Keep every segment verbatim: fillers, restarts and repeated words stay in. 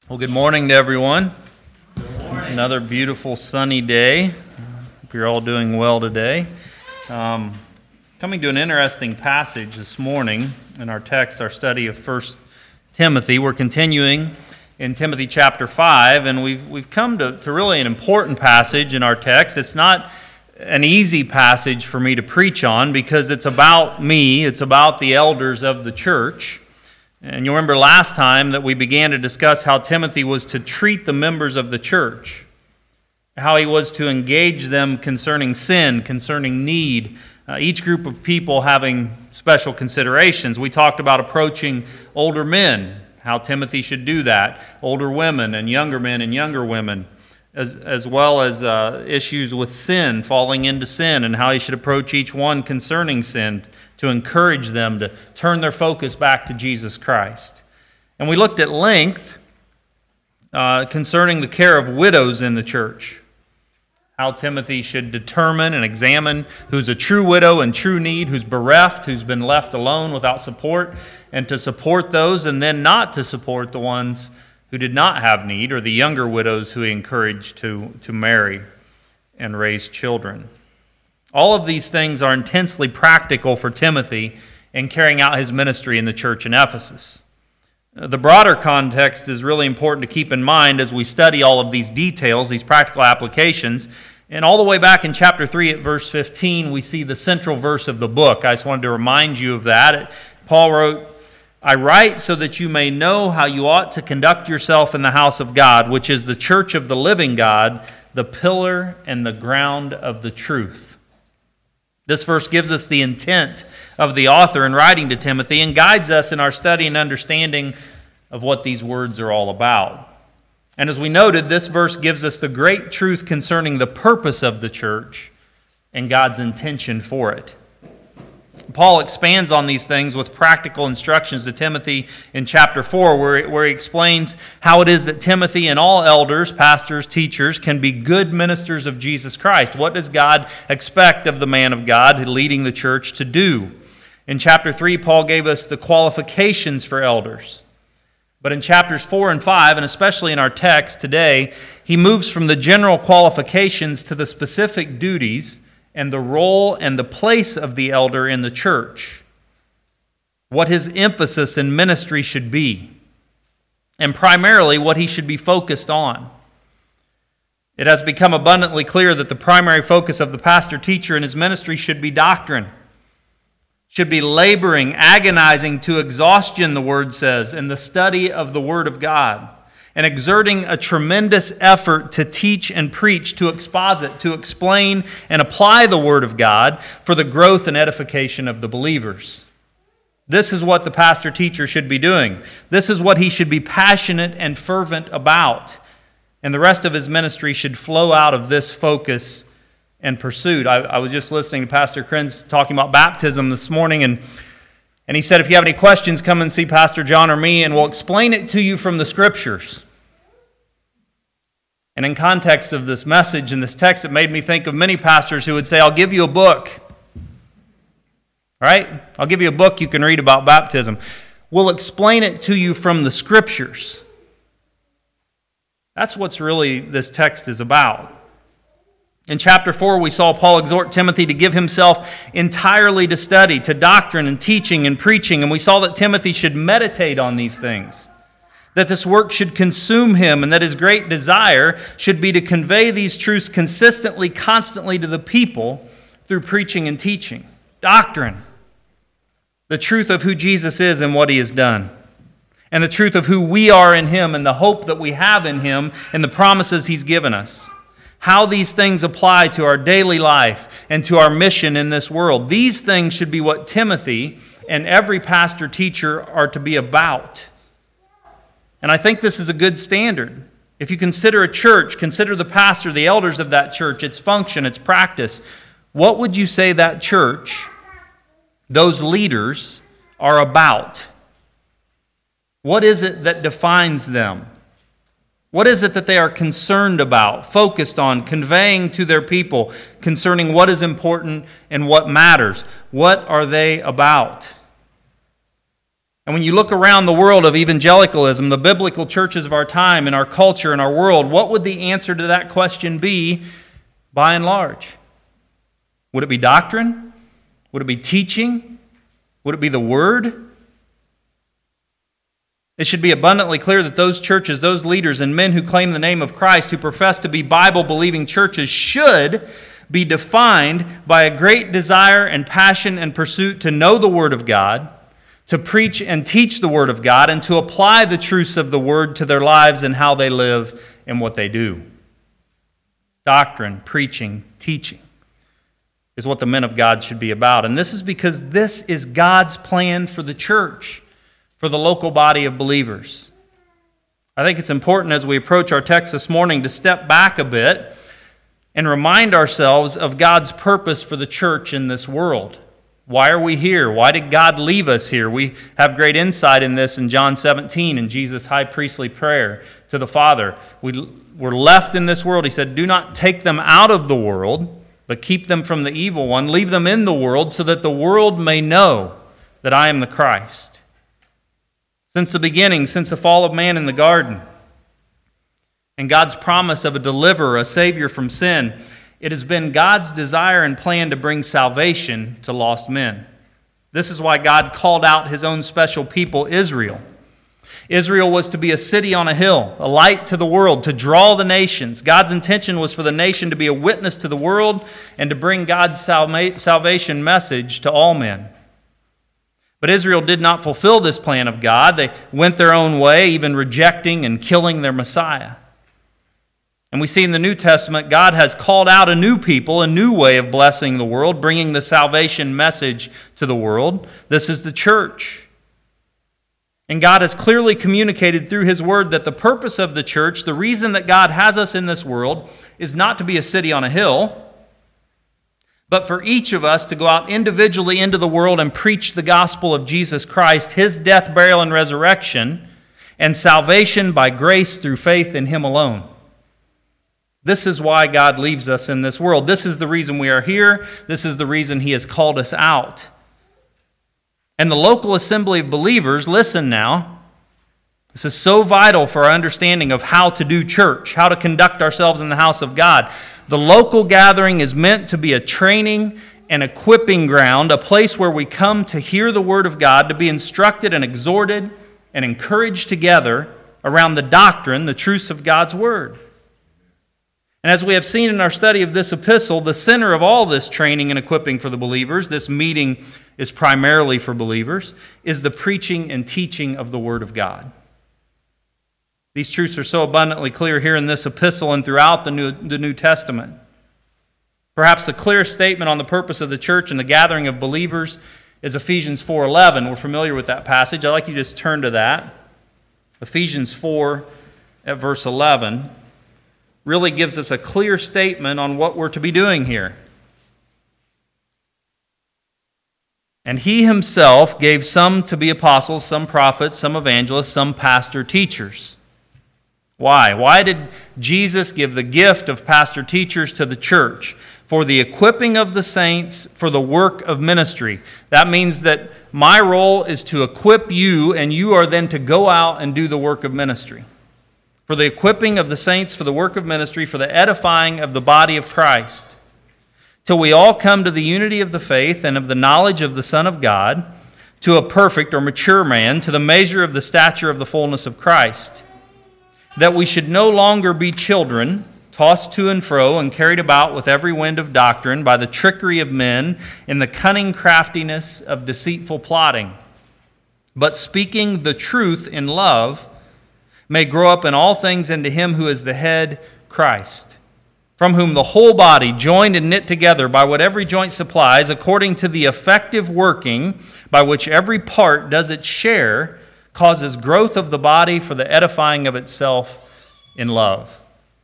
Well, good morning to everyone. Good morning. Another beautiful sunny day. Hope you're all doing well today. Um, coming to an interesting passage this morning in our text, our study of First Timothy. We're continuing in Timothy chapter five, and we've we've come to, to really an important passage in our text. It's not an easy passage for me to preach on because it's about me, it's about the elders of the church. And you'll remember last time that we began to discuss how Timothy was to treat the members of the church, how he was to engage them concerning sin, concerning need, uh, each group of people having special considerations. We talked about approaching older men, how Timothy should do that, older women and younger men and younger women, as, as well as uh, issues with sin, falling into sin, and how he should approach each one concerning sin, to encourage them to turn their focus back to Jesus Christ. And we looked at length uh, concerning the care of widows in the church, how Timothy should determine and examine who's a true widow in true need, who's bereft, who's been left alone without support, and to support those, and then not to support the ones who did not have need, or the younger widows who he encouraged to, to marry and raise children. All of these things are intensely practical for Timothy in carrying out his ministry in the church in Ephesus. The broader context is really important to keep in mind as we study all of these details, these practical applications. And all the way back in chapter three at verse fifteen, we see the central verse of the book. I just wanted to remind you of that. Paul wrote, "I write so that you may know how you ought to conduct yourself in the house of God, which is the church of the living God, the pillar and the ground of the truth." This verse gives us the intent of the author in writing to Timothy and guides us in our study and understanding of what these words are all about. And as we noted, this verse gives us the great truth concerning the purpose of the church and God's intention for it. Paul expands on these things with practical instructions to Timothy in chapter four, where, where he explains how it is that Timothy and all elders, pastors, teachers can be good ministers of Jesus Christ. What does God expect of the man of God leading the church to do? In chapter three, Paul gave us the qualifications for elders. But in chapters four and five, and especially in our text today, he moves from the general qualifications to the specific duties and the role and the place of the elder in the church, what his emphasis in ministry should be, and primarily what he should be focused on. It has become abundantly clear that the primary focus of the pastor teacher in his ministry should be doctrine, should be laboring, agonizing to exhaustion, the word says, in the study of the Word of God, and exerting a tremendous effort to teach and preach, to exposit, to explain and apply the Word of God for the growth and edification of the believers. This is what the pastor-teacher should be doing. This is what he should be passionate and fervent about. And the rest of his ministry should flow out of this focus and pursuit. I, I was just listening to Pastor Krenz talking about baptism this morning, and And he said, if you have any questions, come and see Pastor John or me, and we'll explain it to you from the Scriptures. And in context of this message and this text, it made me think of many pastors who would say, I'll give you a book. Right? I'll give you a book you can read about baptism. We'll explain it to you from the Scriptures. That's what's really this text is about. In chapter four, we saw Paul exhort Timothy to give himself entirely to study, to doctrine and teaching and preaching, and we saw that Timothy should meditate on these things, that this work should consume him, and that his great desire should be to convey these truths consistently, constantly to the people through preaching and teaching. Doctrine, the truth of who Jesus is and what he has done, and the truth of who we are in him and the hope that we have in him and the promises he's given us. How these things apply to our daily life and to our mission in this world. These things should be what Timothy and every pastor teacher are to be about. And I think this is a good standard. If you consider a church, consider the pastor, the elders of that church, its function, its practice, what would you say that church, those leaders, are about? What is it that defines them? What is it that they are concerned about, focused on, conveying to their people concerning what is important and what matters? What are they about? And when you look around the world of evangelicalism, the biblical churches of our time, in our culture, in our world, what would the answer to that question be by and large? Would it be doctrine? Would it be teaching? Would it be the Word? It should be abundantly clear that those churches, those leaders, and men who claim the name of Christ, who profess to be Bible-believing churches, should be defined by a great desire and passion and pursuit to know the Word of God, to preach and teach the Word of God, and to apply the truths of the Word to their lives and how they live and what they do. Doctrine, preaching, teaching is what the men of God should be about. And this is because this is God's plan for the church, for the local body of believers. I think it's important as we approach our text this morning to step back a bit and remind ourselves of God's purpose for the church in this world. Why are we here? Why did God leave us here? We have great insight in this in John seventeen, in Jesus' high priestly prayer to the Father. We were left in this world. He said, do not take them out of the world, but keep them from the evil one. Leave them in the world so that the world may know that I am the Christ. Since the beginning, since the fall of man in the garden, and God's promise of a deliverer, a Savior from sin, it has been God's desire and plan to bring salvation to lost men. This is why God called out His own special people, Israel. Israel was to be a city on a hill, a light to the world, to draw the nations. God's intention was for the nation to be a witness to the world and to bring God's salva- salvation message to all men. But Israel did not fulfill this plan of God. They went their own way, even rejecting and killing their Messiah. And we see in the New Testament, God has called out a new people, a new way of blessing the world, bringing the salvation message to the world. This is the church. And God has clearly communicated through His Word that the purpose of the church, the reason that God has us in this world, is not to be a city on a hill, but for each of us to go out individually into the world and preach the gospel of Jesus Christ, His death, burial, and resurrection, and salvation by grace through faith in Him alone. This is why God leaves us in this world. This is the reason we are here. This is the reason He has called us out. And the local assembly of believers, listen now, this is so vital for our understanding of how to do church, how to conduct ourselves in the house of God. The local gathering is meant to be a training and equipping ground, a place where we come to hear the Word of God, to be instructed and exhorted and encouraged together around the doctrine, the truths of God's Word. And as we have seen in our study of this epistle, the center of all this training and equipping for the believers, this meeting is primarily for believers, is the preaching and teaching of the Word of God. These truths are so abundantly clear here in this epistle and throughout the New, the New Testament. Perhaps a clear statement on the purpose of the church and the gathering of believers is Ephesians four eleven. We're familiar with that passage. I'd like you to just turn to that. Ephesians four at verse eleven. Really gives us a clear statement on what we're to be doing here. And He Himself gave some to be apostles, some prophets, some evangelists, some pastor teachers. Why? Why did Jesus give the gift of pastor teachers to the church? For the equipping of the saints for the work of ministry. That means that my role is to equip you, and you are then to go out and do the work of ministry. For the equipping of the saints for the work of ministry, for the edifying of the body of Christ, till we all come to the unity of the faith and of the knowledge of the Son of God, to a perfect or mature man, to the measure of the stature of the fullness of Christ, that we should no longer be children, tossed to and fro and carried about with every wind of doctrine by the trickery of men in the cunning craftiness of deceitful plotting, but speaking the truth in love, may grow up in all things into Him who is the head, Christ, from whom the whole body, joined and knit together by what every joint supplies, according to the effective working by which every part does its share, causes growth of the body for the edifying of itself in love.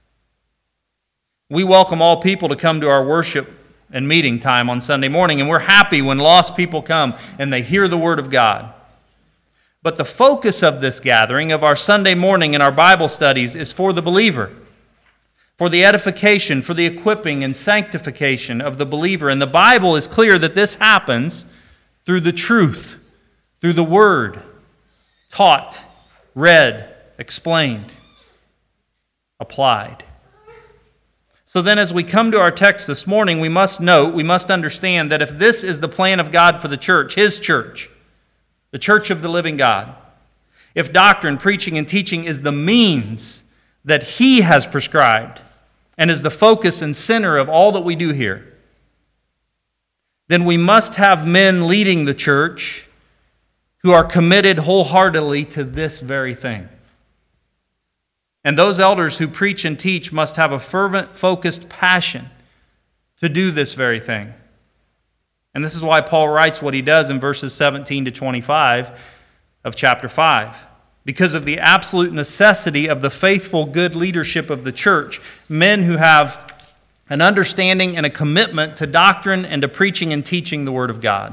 We welcome all people to come to our worship and meeting time on Sunday morning, and we're happy when lost people come and they hear the Word of God. But the focus of this gathering, of our Sunday morning and our Bible studies, is for the believer, for the edification, for the equipping and sanctification of the believer. And the Bible is clear that this happens through the truth, through the Word, taught, read, explained, applied. So then as we come to our text this morning, we must note, we must understand that if this is the plan of God for the church, His church, the church of the living God, if doctrine, preaching, and teaching is the means that He has prescribed and is the focus and center of all that we do here, then we must have men leading the church who are committed wholeheartedly to this very thing. And those elders who preach and teach must have a fervent, focused passion to do this very thing. And this is why Paul writes what he does in verses seventeen to twenty-five of chapter five. Because of the absolute necessity of the faithful, good leadership of the church, men who have an understanding and a commitment to doctrine and to preaching and teaching the Word of God.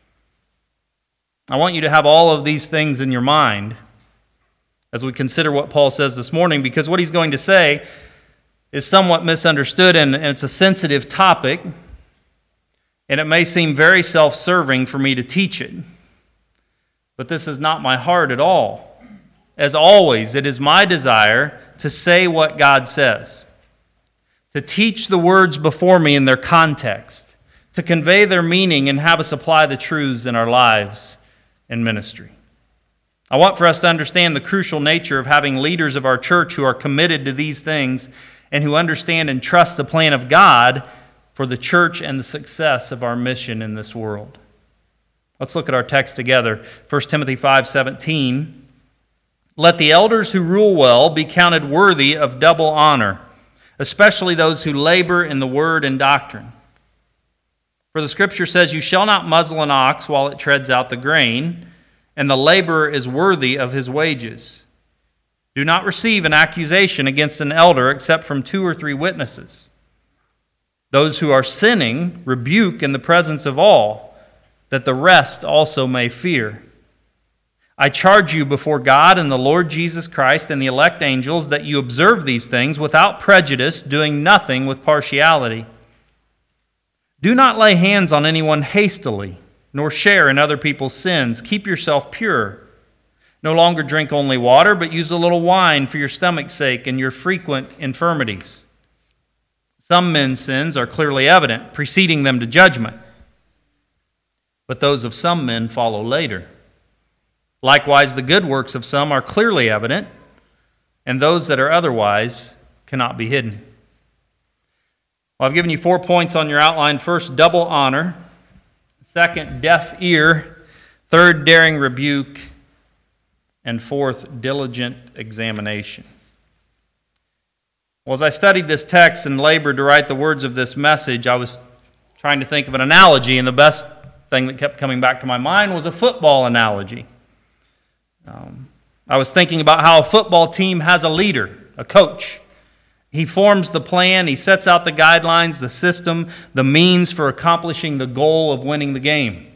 I want you to have all of these things in your mind as we consider what Paul says this morning, because what he's going to say is somewhat misunderstood, and, and it's a sensitive topic, and it may seem very self-serving for me to teach it. But this is not my heart at all. As always, it is my desire to say what God says, to teach the words before me in their context, to convey their meaning and have us apply the truths in our lives and ministry. I want for us to understand the crucial nature of having leaders of our church who are committed to these things and who understand and trust the plan of God for the church and the success of our mission in this world. Let's look at our text together. First Timothy five seventeen. Let the elders who rule well be counted worthy of double honor, especially those who labor in the word and doctrine. For the Scripture says, you shall not muzzle an ox while it treads out the grain, and the laborer is worthy of his wages. Do not receive an accusation against an elder except from two or three witnesses. Those who are sinning rebuke in the presence of all, that the rest also may fear. I charge you before God and the Lord Jesus Christ and the elect angels that you observe these things without prejudice, doing nothing with partiality. Do not lay hands on anyone hastily, nor share in other people's sins. Keep yourself pure. No longer drink only water, but use a little wine for your stomach's sake and your frequent infirmities. Some men's sins are clearly evident, preceding them to judgment, but those of some men follow later. Likewise, the good works of some are clearly evident, and those that are otherwise cannot be hidden. Well, I've given you four points on your outline. First, double honor. Second, deaf ear. Third, daring rebuke. And fourth, diligent examination. Well, as I studied this text and labored to write the words of this message, I was trying to think of an analogy, and the best thing that kept coming back to my mind was a football analogy. Um, I was thinking about how a football team has a leader, a coach. He forms the plan, he sets out the guidelines, the system, the means for accomplishing the goal of winning the game.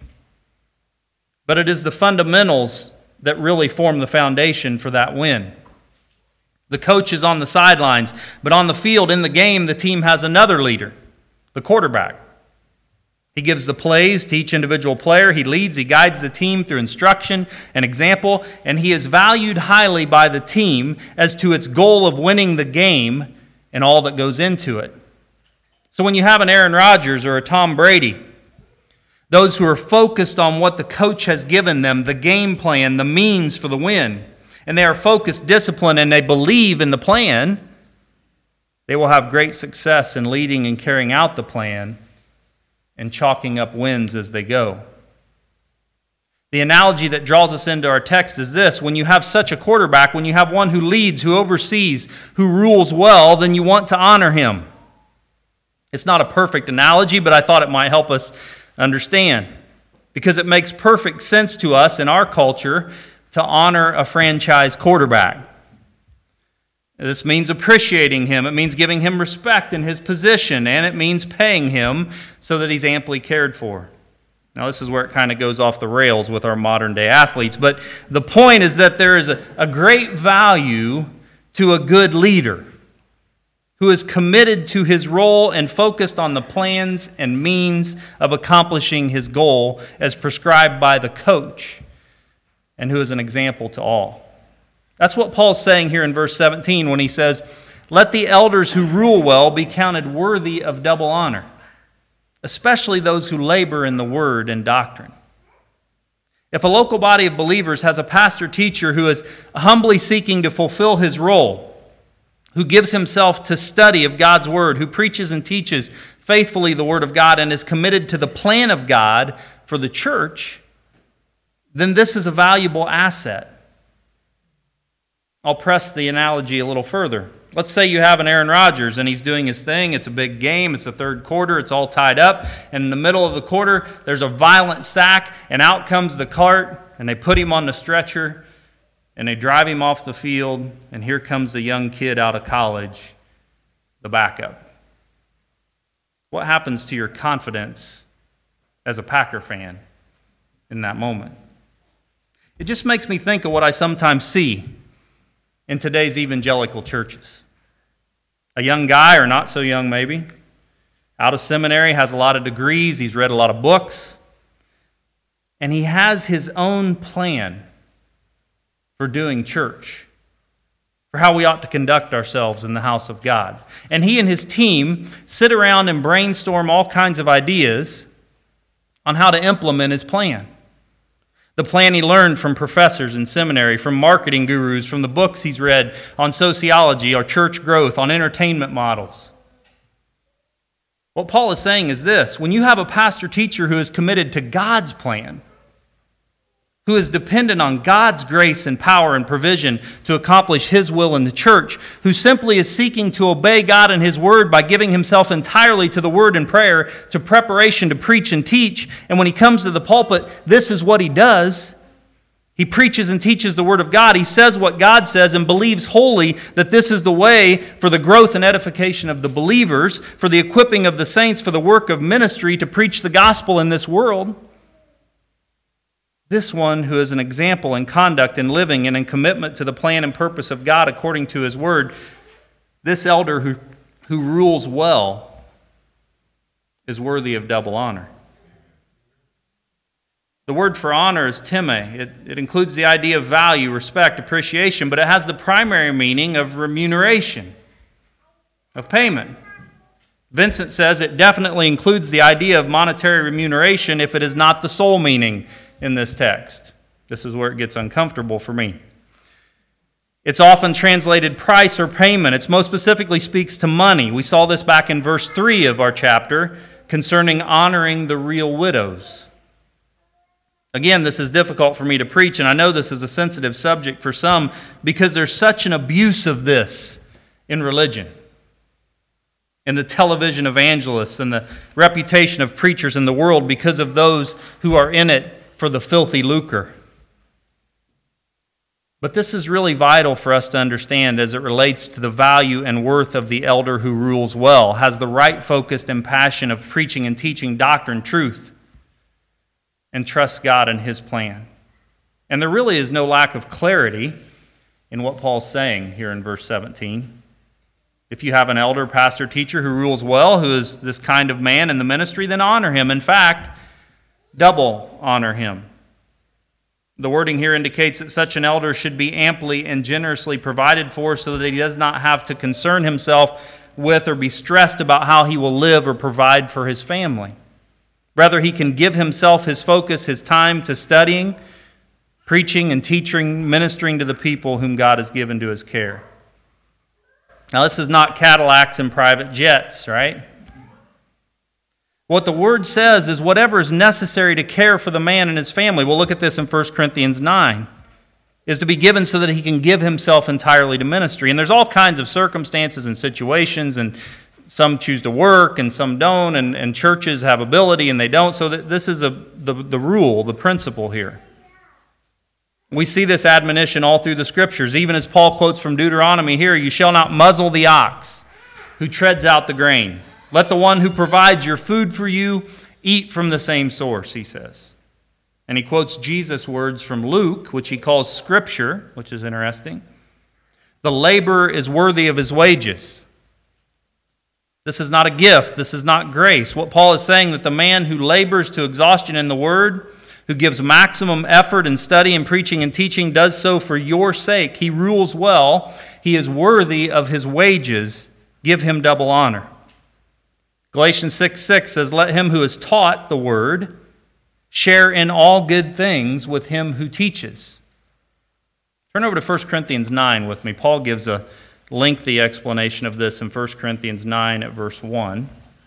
But it is the fundamentals that really form the foundation for that win. The coach is on the sidelines, but on the field, in the game, the team has another leader, the quarterback. He gives the plays to each individual player. He leads, he guides the team through instruction and example, and he is valued highly by the team as to its goal of winning the game and all that goes into it. So when you have an Aaron Rodgers or a Tom Brady, those who are focused on what the coach has given them, the game plan, the means for the win, and they are focused, disciplined, and they believe in the plan, they will have great success in leading and carrying out the plan and chalking up wins as they go. The analogy that draws us into our text is this: when you have such a quarterback, when you have one who leads, who oversees, who rules well, then you want to honor him. It's not a perfect analogy, but I thought it might help us understand, because it makes perfect sense to us in our culture to honor a franchise quarterback. This means appreciating him. It means giving him respect in his position, and it means paying him so that he's amply cared for. Now, this is where it kind of goes off the rails with our modern-day athletes, but the point is that there is a, a great value to a good leader who is committed to his role and focused on the plans and means of accomplishing his goal as prescribed by the coach. and who is an example to all. That's what Paul's saying here in verse seventeen when he says, "Let the elders who rule well be counted worthy of double honor, especially those who labor in the word and doctrine." If a local body of believers has a pastor-teacher who is humbly seeking to fulfill his role, who gives himself to study of God's word, who preaches and teaches faithfully the word of God, and is committed to the plan of God for the church, then this is a valuable asset. I'll press the analogy a little further. Let's say you have an Aaron Rodgers and he's doing his thing. It's a big game. It's the third quarter. It's all tied up. And in the middle of the quarter, there's a violent sack, and out comes the cart, and they put him on the stretcher, and they drive him off the field, and here comes the young kid out of college, the backup. What happens to your confidence as a Packer fan in that moment? It just makes me think of what I sometimes see in today's evangelical churches. A young guy, or not so young maybe, out of seminary, has a lot of degrees, he's read a lot of books, and he has his own plan for doing church, for how we ought to conduct ourselves in the house of God. And he and his team sit around and brainstorm all kinds of ideas on how to implement his plan. The plan he learned from professors in seminary, from marketing gurus, from the books he's read on sociology, or church growth, on entertainment models. What Paul is saying is this: when you have a pastor-teacher who is committed to God's plan, who is dependent on God's grace and power and provision to accomplish His will in the church, who simply is seeking to obey God and His Word by giving himself entirely to the Word and prayer, to preparation to preach and teach, and when he comes to the pulpit, this is what he does. He preaches and teaches the Word of God. He says what God says and believes wholly that this is the way for the growth and edification of the believers, for the equipping of the saints, for the work of ministry to preach the gospel in this world. This one who is an example in conduct and living and in commitment to the plan and purpose of God according to His Word, this elder who, who rules well is worthy of double honor. The word for honor is time. It, it includes the idea of value, respect, appreciation, but it has the primary meaning of remuneration, of payment. Vincent says it definitely includes the idea of monetary remuneration if it is not the sole meaning in this text. This is where it gets uncomfortable for me. It's often translated price or payment. It most specifically speaks to money. We saw this back in verse three of our chapter concerning honoring the real widows. Again, this is difficult for me to preach, and I know this is a sensitive subject for some because there's such an abuse of this in religion, in the television evangelists, and the reputation of preachers in the world because of those who are in it for the filthy lucre. But this is really vital for us to understand as it relates to the value and worth of the elder who rules well, has the right focus and passion of preaching and teaching doctrine, truth, and trusts God and His plan. And there really is no lack of clarity in what Paul's saying here in verse seventeen. If you have an elder, pastor, teacher who rules well, who is this kind of man in the ministry, then honor him. In fact, double honor him. The wording here indicates that such an elder should be amply and generously provided for so that he does not have to concern himself with or be stressed about how he will live or provide for his family. Rather, he can give himself his focus, his time to studying, preaching, and teaching, ministering to the people whom God has given to his care. Now, this is not Cadillacs and private jets, right? What the word says is whatever is necessary to care for the man and his family, we'll look at this in First Corinthians nine, is to be given so that he can give himself entirely to ministry. And there's all kinds of circumstances and situations, and some choose to work and some don't, and, and churches have ability and they don't. So that this is a, the, the rule, the principle here. We see this admonition all through the Scriptures. Even as Paul quotes from Deuteronomy here, "You shall not muzzle the ox who treads out the grain. Let the one who provides your food for you eat from the same source," he says. And he quotes Jesus' words from Luke, which he calls Scripture, which is interesting. "The laborer is worthy of his wages." This is not a gift. This is not grace. What Paul is saying, that the man who labors to exhaustion in the Word, who gives maximum effort in study and preaching and teaching does so for your sake. He rules well. He is worthy of his wages. Give him double honor. Galatians six six says, let him who is taught the word share in all good things with him who teaches. Turn over to First Corinthians nine with me. Paul gives a lengthy explanation of this in First Corinthians nine at verse one.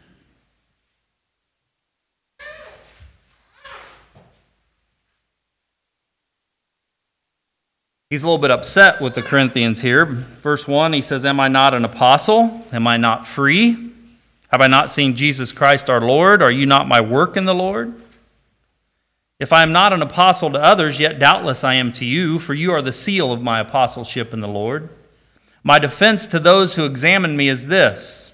He's a little bit upset with the Corinthians here. Verse one, he says, am I not an apostle? Am I not free? Have I not seen Jesus Christ our Lord? Are you not my work in the Lord? If I am not an apostle to others, yet doubtless I am to you, for you are the seal of my apostleship in the Lord. My defense to those who examine me is this: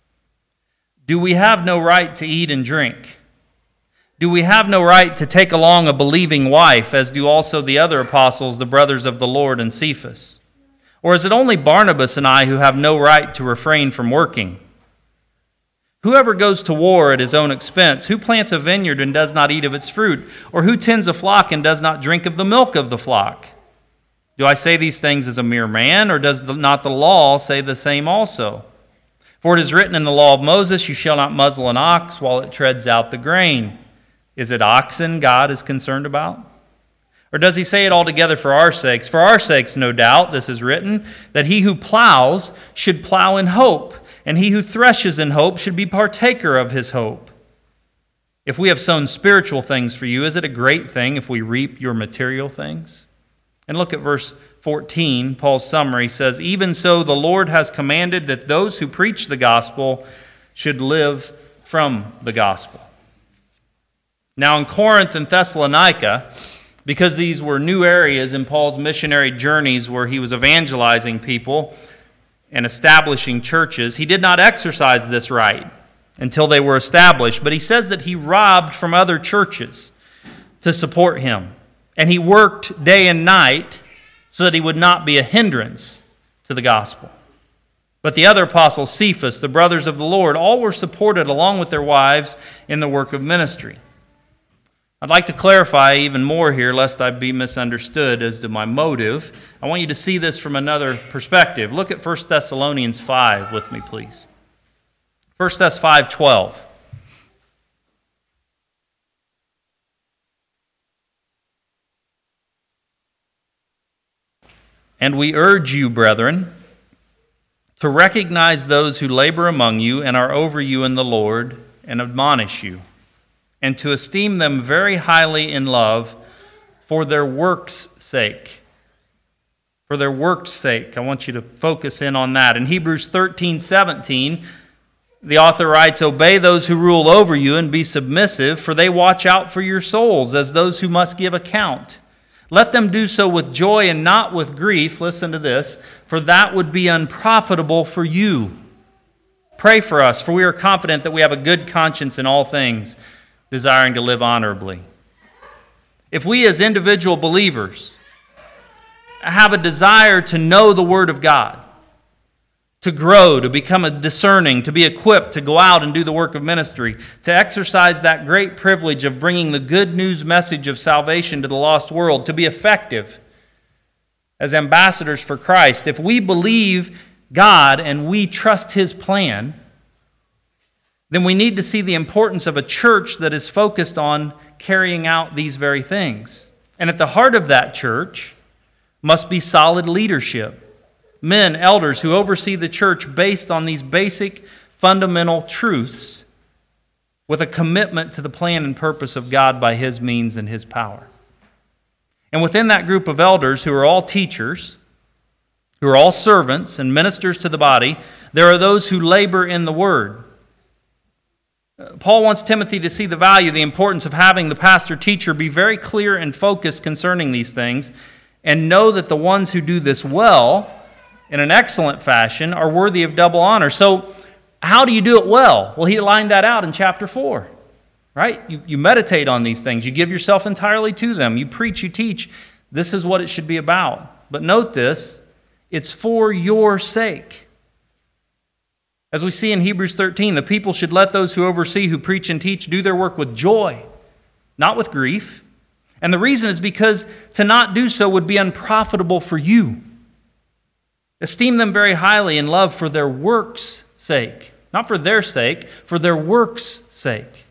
do we have no right to eat and drink? Do we have no right to take along a believing wife, as do also the other apostles, the brothers of the Lord, and Cephas? Or is it only Barnabas and I who have no right to refrain from working? Whoever goes to war at his own expense, who plants a vineyard and does not eat of its fruit? Or who tends a flock and does not drink of the milk of the flock? Do I say these things as a mere man, or does not the law say the same also? For it is written in the law of Moses, you shall not muzzle an ox while it treads out the grain. Is it oxen God is concerned about? Or does he say it altogether for our sakes? For our sakes, no doubt, this is written, that he who plows should plow in hope, and he who threshes in hope should be partaker of his hope. If we have sown spiritual things for you, is it a great thing if we reap your material things? And look at verse fourteen, Paul's summary says, even so the Lord has commanded that those who preach the gospel should live from the gospel. Now in Corinth and Thessalonica, because these were new areas in Paul's missionary journeys where he was evangelizing people and establishing churches, he did not exercise this right until they were established. But he says that he robbed from other churches to support him. And he worked day and night so that he would not be a hindrance to the gospel. But the other apostles, Cephas, the brothers of the Lord, all were supported along with their wives in the work of ministry. I'd like to clarify even more here, lest I be misunderstood as to my motive. I want you to see this from another perspective. Look at First Thessalonians five with me, please. First Thess five twelve. And we urge you, brethren, to recognize those who labor among you and are over you in the Lord and admonish you, and to esteem them very highly in love for their work's sake. For their work's sake. I want you to focus in on that. In Hebrews thirteen seventeen, the author writes, obey those who rule over you and be submissive, for they watch out for your souls as those who must give account. Let them do so with joy and not with grief. Listen to this, for that would be unprofitable for you. Pray for us, for we are confident that we have a good conscience in all things, desiring to live honorably. If we as individual believers have a desire to know the Word of God, to grow, to become a discerning, to be equipped to go out and do the work of ministry, to exercise that great privilege of bringing the good news message of salvation to the lost world, to be effective as ambassadors for Christ, if we believe God and we trust His plan, then we need to see the importance of a church that is focused on carrying out these very things. And at the heart of that church must be solid leadership. Men, elders who oversee the church based on these basic fundamental truths with a commitment to the plan and purpose of God by His means and His power. And within that group of elders who are all teachers, who are all servants and ministers to the body, there are those who labor in the Word. Paul wants Timothy to see the value, the importance of having the pastor-teacher be very clear and focused concerning these things, and know that the ones who do this well, in an excellent fashion, are worthy of double honor. So, how do you do it well? Well, he lined that out in chapter four, right? You, you meditate on these things. You give yourself entirely to them. You preach, you teach. This is what it should be about. But note this, it's for your sake. As we see in Hebrews thirteen, the people should let those who oversee, who preach and teach, do their work with joy, not with grief, And the reason is because to not do so would be unprofitable for you. Esteem them very highly in love for their works' sake. Not for their sake, for their works' sake.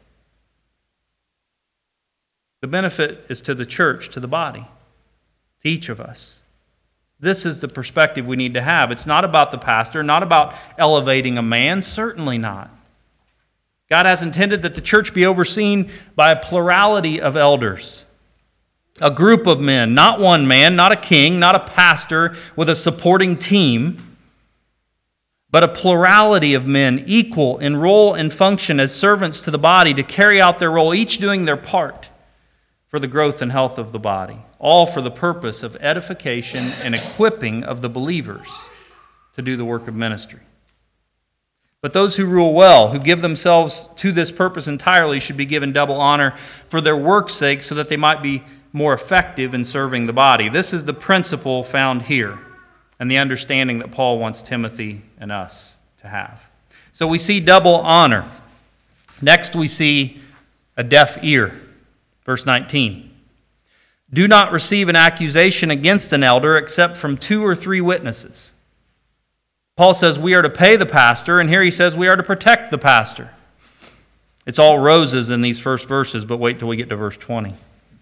The benefit is to the church, to the body, to each of us. This is the perspective we need to have. It's not about the pastor, not about elevating a man, certainly not. God has intended that the church be overseen by a plurality of elders. A group of men, not one man, not a king, not a pastor with a supporting team, but a plurality of men equal in role and function as servants to the body to carry out their role, each doing their part for the growth and health of the body, all for the purpose of edification and equipping of the believers to do the work of ministry. But those who rule well, who give themselves to this purpose entirely, should be given double honor for their work's sake so that they might be more effective in serving the body. This is the principle found here and the understanding that Paul wants Timothy and us to have. So we see double honor. Next we see a deaf ear. Verse nineteen. Do not receive an accusation against an elder except from two or three witnesses. Paul says we are to pay the pastor, and here he says we are to protect the pastor. It's all roses in these first verses, but wait till we get to verse twenty.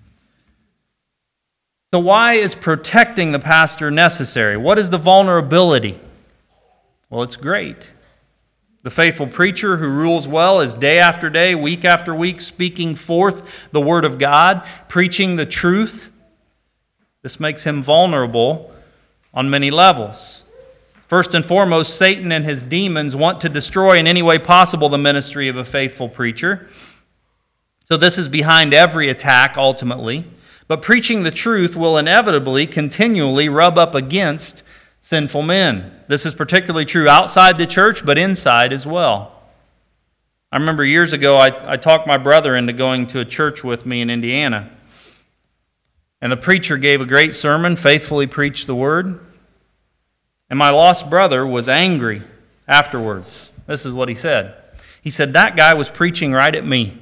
So why is protecting the pastor necessary? What is the vulnerability? Well, it's great. The faithful preacher who rules well is day after day, week after week, speaking forth the word of God, preaching the truth. This makes him vulnerable on many levels. First and foremost, Satan and his demons want to destroy in any way possible the ministry of a faithful preacher. So this is behind every attack ultimately. But preaching the truth will inevitably, continually rub up against sinful men. This is particularly true outside the church, but inside as well. I remember years ago, I, I talked my brother into going to a church with me in Indiana. And the preacher gave a great sermon, faithfully preached the word. And my lost brother was angry afterwards. This is what he said. He said, that guy was preaching right at me.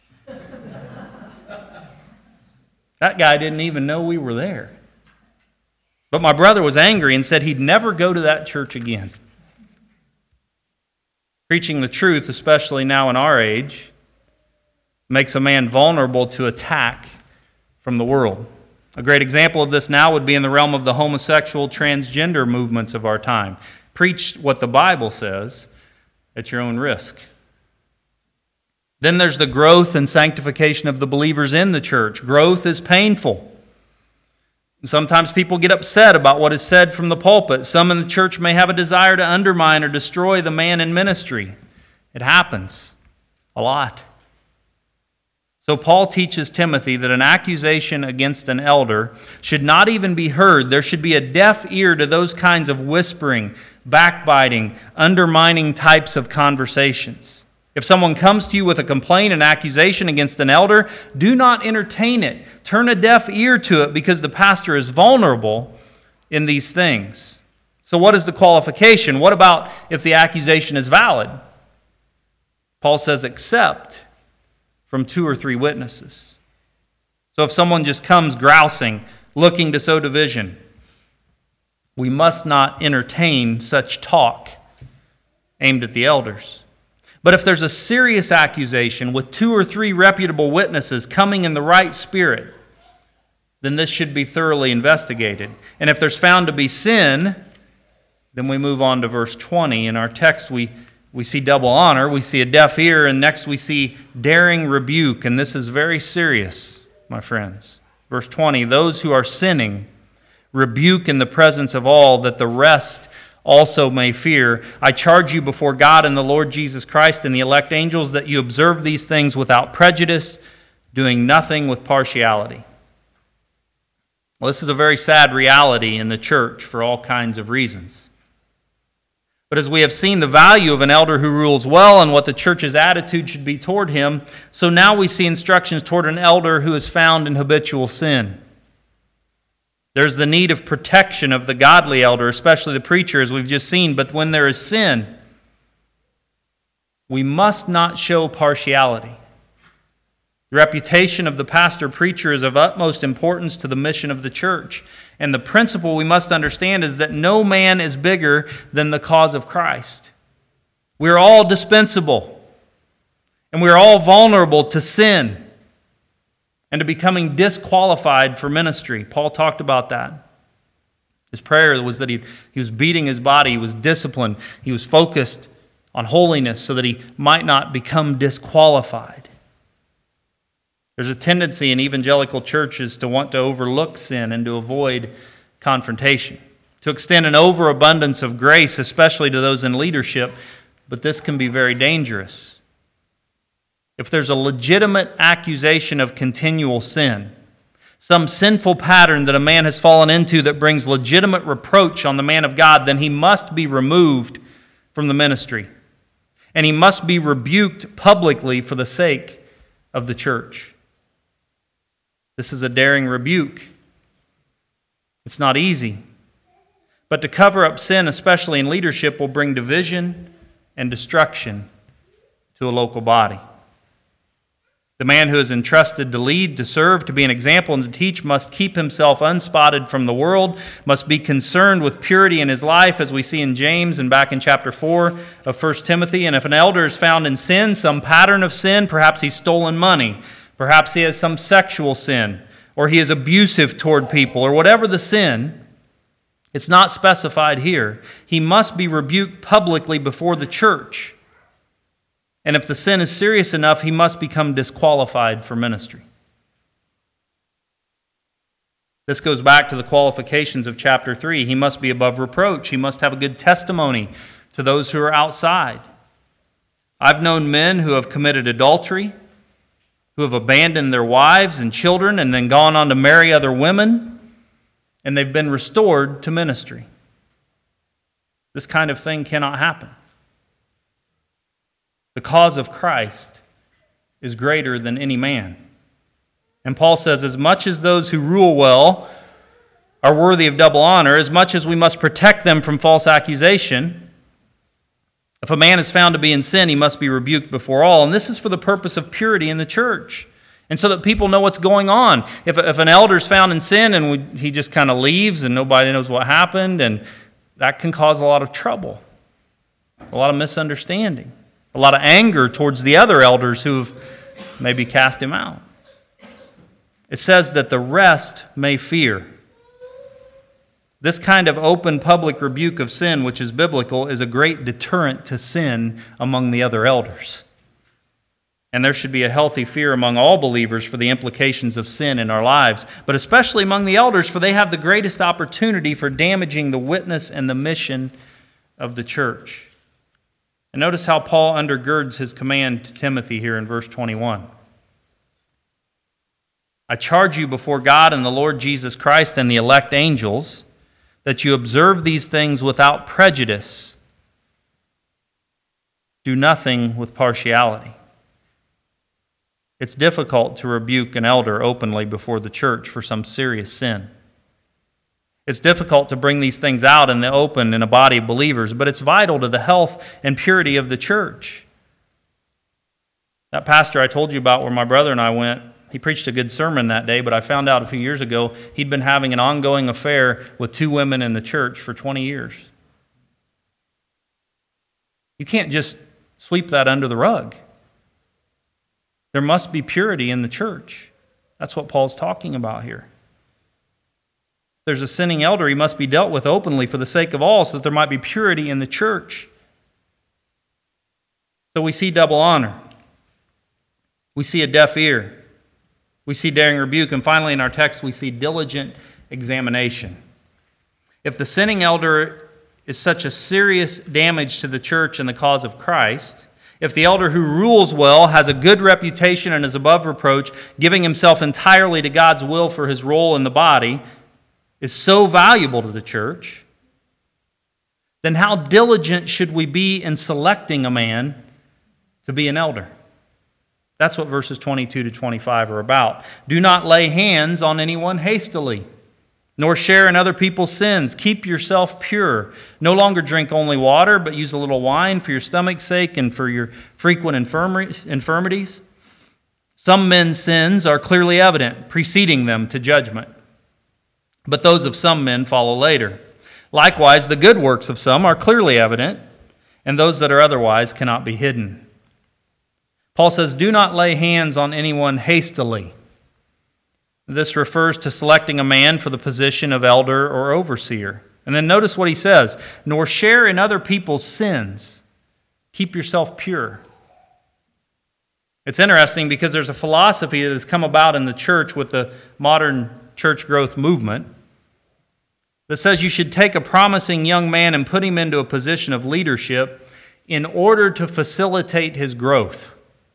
That guy didn't even know we were there. But my brother was angry and said he'd never go to that church again. Preaching the truth, especially now in our age, makes a man vulnerable to attack from the world. A great example of this now would be in the realm of the homosexual, transgender movements of our time. Preach what the Bible says at your own risk. Then there's the growth and sanctification of the believers in the church. Growth is painful. Sometimes people get upset about what is said from the pulpit. Some in the church may have a desire to undermine or destroy the man in ministry. It happens a lot. So Paul teaches Timothy that an accusation against an elder should not even be heard. There should be a deaf ear to those kinds of whispering, backbiting, undermining types of conversations. If someone comes to you with a complaint, an accusation against an elder, do not entertain it. Turn a deaf ear to it because the pastor is vulnerable in these things. So what is the qualification? What about if the accusation is valid? Paul says, except from two or three witnesses. So if someone just comes grousing, looking to sow division, we must not entertain such talk aimed at the elders. But if there's a serious accusation with two or three reputable witnesses coming in the right spirit, then this should be thoroughly investigated. And if there's found to be sin, then we move on to verse twenty. In our text, we, we see double honor, we see a deaf ear, and next we see daring rebuke. And this is very serious, my friends. Verse twenty, those who are sinning rebuke in the presence of all, that the rest also may fear. I charge you before God and the Lord Jesus Christ and the elect angels that you observe these things without prejudice, doing nothing with partiality. Well, this is a very sad reality in the church for all kinds of reasons. But as we have seen the value of an elder who rules well and what the church's attitude should be toward him, so now we see instructions toward an elder who is found in habitual sin. There's the need of protection of the godly elder, especially the preacher, as we've just seen. But when there is sin, we must not show partiality. The reputation of the pastor preacher is of utmost importance to the mission of the church. And the principle we must understand is that no man is bigger than the cause of Christ. We're all dispensable. And we're all vulnerable to sin and to becoming disqualified for ministry. Paul talked about that. His prayer was that he, he was beating his body, he was disciplined, he was focused on holiness so that he might not become disqualified. There's a tendency in evangelical churches to want to overlook sin and to avoid confrontation, to extend an overabundance of grace, especially to those in leadership, but this can be very dangerous. If there's a legitimate accusation of continual sin, some sinful pattern that a man has fallen into that brings legitimate reproach on the man of God, then he must be removed from the ministry. And he must be rebuked publicly for the sake of the church. This is a daring rebuke. It's not easy. But to cover up sin, especially in leadership, will bring division and destruction to a local body. The man who is entrusted to lead, to serve, to be an example, and to teach must keep himself unspotted from the world, must be concerned with purity in his life, as we see in James and back in chapter four of First Timothy. And if an elder is found in sin, some pattern of sin, perhaps he's stolen money, perhaps he has some sexual sin, or he is abusive toward people, or whatever the sin, it's not specified here. He must be rebuked publicly before the church. And if the sin is serious enough, he must become disqualified for ministry. This goes back to the qualifications of chapter three. He must be above reproach. He must have a good testimony to those who are outside. I've known men who have committed adultery, who have abandoned their wives and children and then gone on to marry other women, and they've been restored to ministry. This kind of thing cannot happen. The cause of Christ is greater than any man. And Paul says, as much as those who rule well are worthy of double honor, as much as we must protect them from false accusation, if a man is found to be in sin, he must be rebuked before all. And this is for the purpose of purity in the church, and so that people know what's going on. If, if an elder is found in sin and we, he just kind of leaves and nobody knows what happened, and that can cause a lot of trouble, a lot of misunderstanding, a lot of anger towards the other elders who have maybe cast him out. It says that the rest may fear. This kind of open public rebuke of sin, which is biblical, is a great deterrent to sin among the other elders. And there should be a healthy fear among all believers for the implications of sin in our lives, but especially among the elders, for they have the greatest opportunity for damaging the witness and the mission of the church. And notice how Paul undergirds his command to Timothy here in verse twenty-one. I charge you before God and the Lord Jesus Christ and the elect angels that you observe these things without prejudice. Do nothing with partiality. It's difficult to rebuke an elder openly before the church for some serious sin. It's difficult to bring these things out in the open in a body of believers, but it's vital to the health and purity of the church. That pastor I told you about where my brother and I went, he preached a good sermon that day, but I found out a few years ago he'd been having an ongoing affair with two women in the church for twenty years. You can't just sweep that under the rug. There must be purity in the church. That's what Paul's talking about here. If there's a sinning elder, he must be dealt with openly for the sake of all, so that there might be purity in the church. So we see double honor. We see a deaf ear. We see daring rebuke. And finally in our text, we see diligent examination. If the sinning elder is such a serious damage to the church and the cause of Christ, if the elder who rules well has a good reputation and is above reproach, giving himself entirely to God's will for his role in the body, is so valuable to the church, then how diligent should we be in selecting a man to be an elder? That's what verses twenty-two to twenty-five are about. Do not lay hands on anyone hastily, nor share in other people's sins. Keep yourself pure. No longer drink only water, but use a little wine for your stomach's sake and for your frequent infirmities. Some men's sins are clearly evident, preceding them to judgment, but those of some men follow later. Likewise, the good works of some are clearly evident, and those that are otherwise cannot be hidden. Paul says, do not lay hands on anyone hastily. This refers to selecting a man for the position of elder or overseer. And then notice what he says, nor share in other people's sins. Keep yourself pure. It's interesting because there's a philosophy that has come about in the church with the modern church growth movement that says you should take a promising young man and put him into a position of leadership in order to facilitate his growth.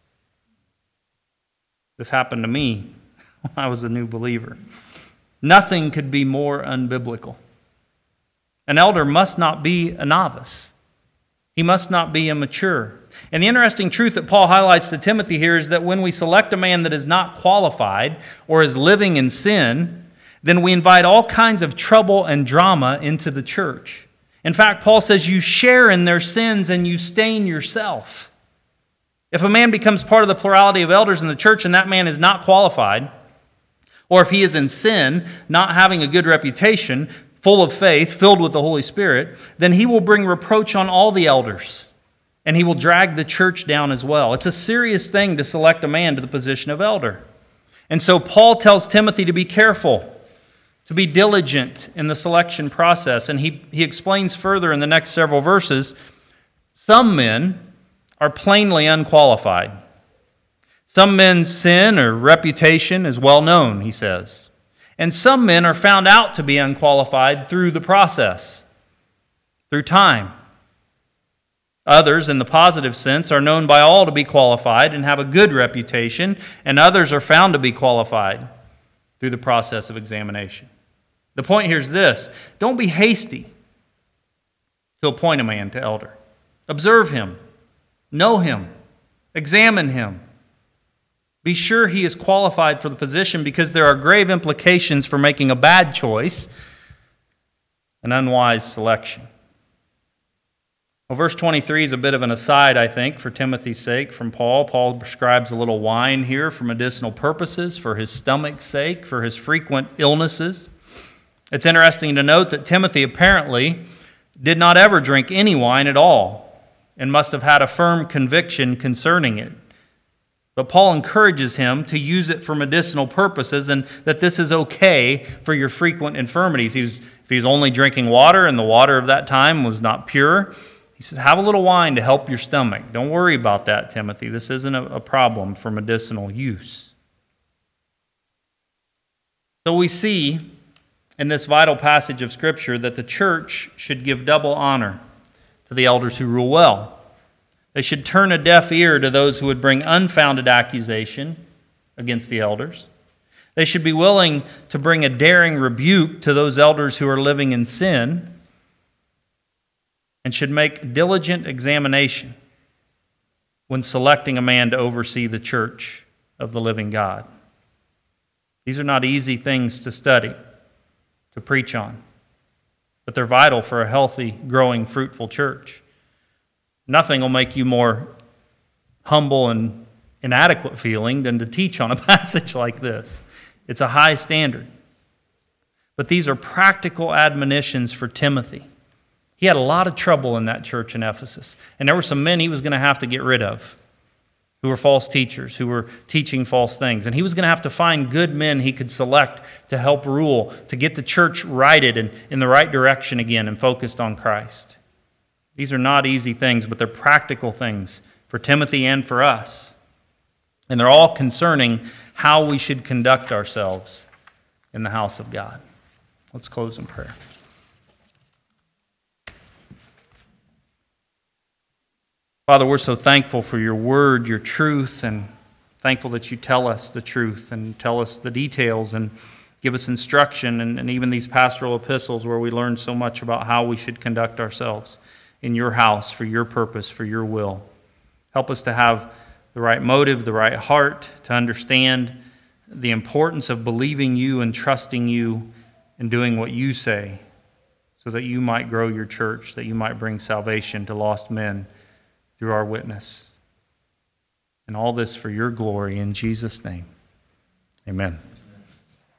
This happened to me when I was a new believer. Nothing could be more unbiblical. An elder must not be a novice. He must not be immature. And the interesting truth that Paul highlights to Timothy here is that when we select a man that is not qualified or is living in sin, then we invite all kinds of trouble and drama into the church. In fact, Paul says you share in their sins and you stain yourself. If a man becomes part of the plurality of elders in the church and that man is not qualified, or if he is in sin, not having a good reputation, full of faith, filled with the Holy Spirit, then he will bring reproach on all the elders, and he will drag the church down as well. It's a serious thing to select a man to the position of elder. And so Paul tells Timothy to be careful, to be diligent in the selection process. And he, he explains further in the next several verses, some men are plainly unqualified. Some men's sin or reputation is well known, he says. And some men are found out to be unqualified through the process, through time. Others, in the positive sense, are known by all to be qualified and have a good reputation, and others are found to be qualified through the process of examination. The point here is this: don't be hasty to appoint a man to elder. Observe him, know him, examine him. Be sure he is qualified for the position, because there are grave implications for making a bad choice, an unwise selection. Well, verse twenty-three is a bit of an aside, I think, for Timothy's sake from Paul. Paul prescribes a little wine here for medicinal purposes, for his stomach's sake, for his frequent illnesses. It's interesting to note that Timothy apparently did not ever drink any wine at all and must have had a firm conviction concerning it. But Paul encourages him to use it for medicinal purposes, and that this is okay for your frequent infirmities. He was, if he was only drinking water and the water of that time was not pure, he says, have a little wine to help your stomach. Don't worry about that, Timothy. This isn't a, a problem for medicinal use. So we see in this vital passage of Scripture that the church should give double honor to the elders who rule well. They should turn a deaf ear to those who would bring unfounded accusation against the elders. They should be willing to bring a daring rebuke to those elders who are living in sin, and should make diligent examination when selecting a man to oversee the church of the living God. These are not easy things to study, to preach on, but they're vital for a healthy, growing, fruitful church. Nothing will make you more humble and inadequate feeling than to teach on a passage like this. It's a high standard. But these are practical admonitions for Timothy. He had a lot of trouble in that church in Ephesus. And there were some men he was going to have to get rid of who were false teachers, who were teaching false things. And he was going to have to find good men he could select to help rule, to get the church righted and in the right direction again and focused on Christ. These are not easy things, but they're practical things for Timothy and for us. And they're all concerning how we should conduct ourselves in the house of God. Let's close in prayer. Father, we're so thankful for your word, your truth, and thankful that you tell us the truth and tell us the details and give us instruction, and, and even these pastoral epistles where we learn so much about how we should conduct ourselves in your house for your purpose, for your will. Help us to have the right motive, the right heart, to understand the importance of believing you and trusting you and doing what you say, so that you might grow your church, that you might bring salvation to lost men through our witness. And all this for your glory in Jesus' name. Amen.